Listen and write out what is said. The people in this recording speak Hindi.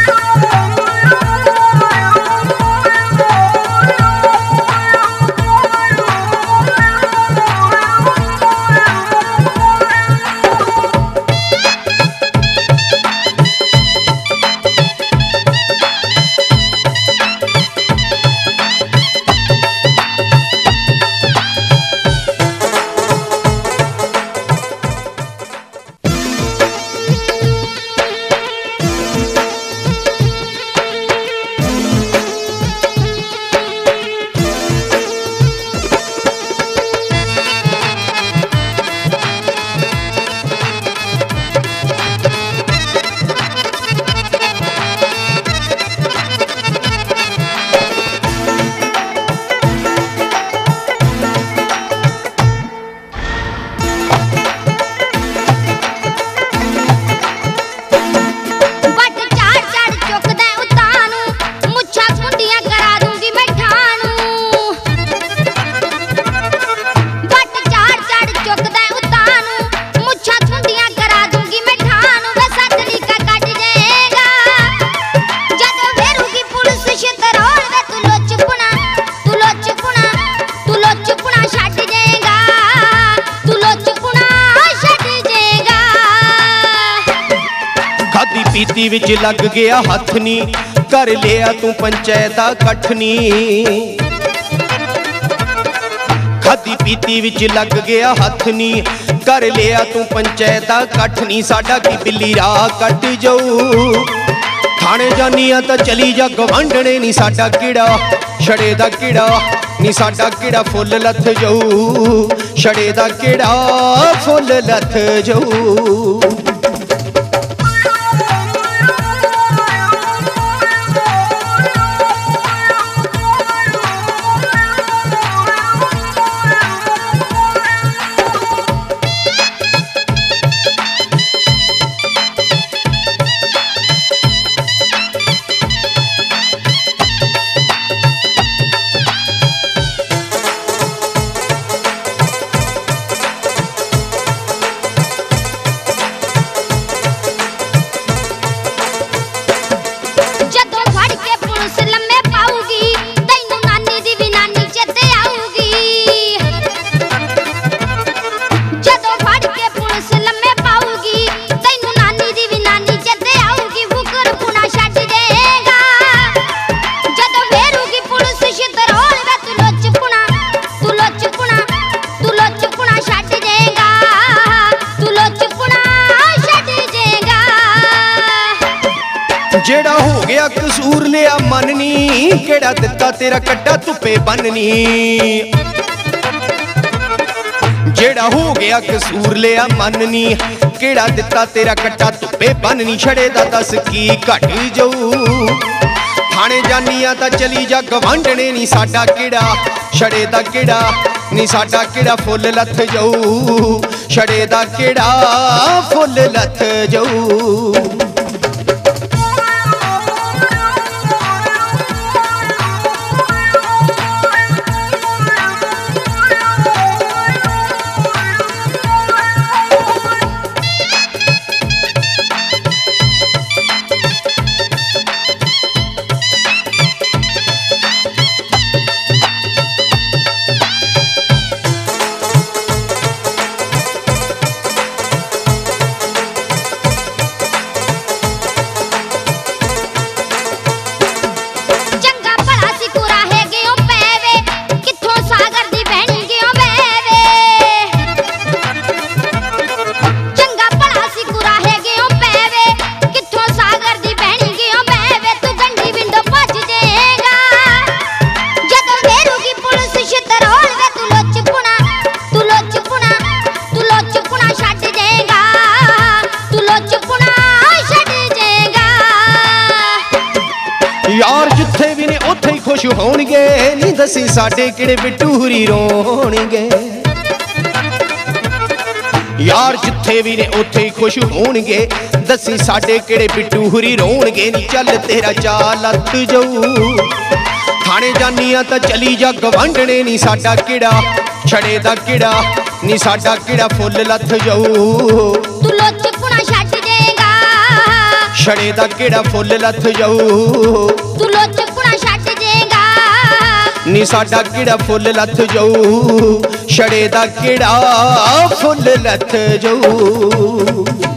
पीती विच लग गया हथ नी, कर लिया तू पंचायत कठ नी। खादी पीती विच लग गया हथ नी, कर लिया तू पंचायत कठ नी। साडा की बिल्ली राह कट जाऊ, थाने जानिया तो चली जा गवांढने नी। साडा कीड़ा छड़े दा कीड़ा नी, साडा कीड़ा फुल लथ जाऊ, छड़े दा कीड़ा फुल लथ जाऊ। जेड़ा हो गया कसूर लिया मननी, केड़ा दिता तेरा कट्टा धुप्पे बननी। जेड़ा हो गया कसूर लिया मननी, केड़ा दिता तेरा कट्टा धुप्पे बननी। छड़े दा दस की घट जाऊ, थाने जानिया ता चली जा गवांढने नी। साडा कीड़ा छड़े दा कीड़ा नी, साडा कीड़ा फुल लथ जाऊ, छड़े दा कीड़ा फुल लथ जाऊ। यार जिथे भी ने उथे ही खुश होणगे, नी दसी साडे किड़े बिटूरी रोणगे। यार जिथे भी ने उथे ही खुश होणगे, दसी साडे किड़े बिटूरी रोणगे। नी चल तेरा चाल लथ जाऊ, थाने जानिया तो चली जा गवांढने नी। साडा कीड़ा छड़े दा कीड़ा नी, साडा कीड़ा फुल लथ जाऊ। ਛੜੇ ਦਾ ਕਿਹੜਾ ਫੁੱਲ ਲੱਥ ਜਾਊ ਤੂੰ ਲੋਚਕਣਾ ਛੱਡ ਜੇਗਾ ਨੀ ਸਾਡਾ ਕਿਹੜਾ ਫੁੱਲ ਲੱਥ ਜਾਊ ਛੜੇ ਦਾ ਕਿਹੜਾ ਫੁੱਲ ਲੱਥ ਜਾਊ।